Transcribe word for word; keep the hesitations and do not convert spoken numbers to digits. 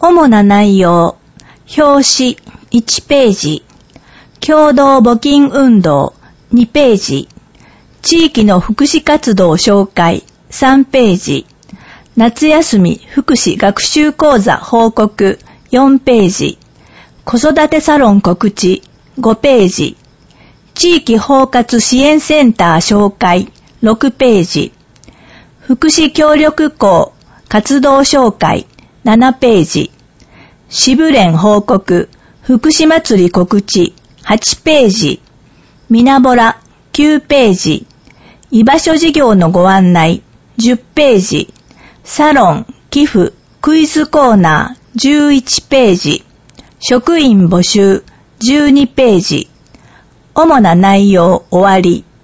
主な内容。表紙いちページ。共同募金運動にページ。地域の福祉活動紹介さんページ。夏休み福祉学習講座報告よんページ。子育てサロン告知ごページ。地域包括支援センター紹介ろくページ。福祉協力校活動紹介ななページ。支部連報告福祉祭り告知はちページ。みなぼらきゅうページ。居場所事業のご案内じゅっページ。サロン、寄付、クイズコーナーじゅういちページ。職員募集じゅうにページ。主な内容終わり。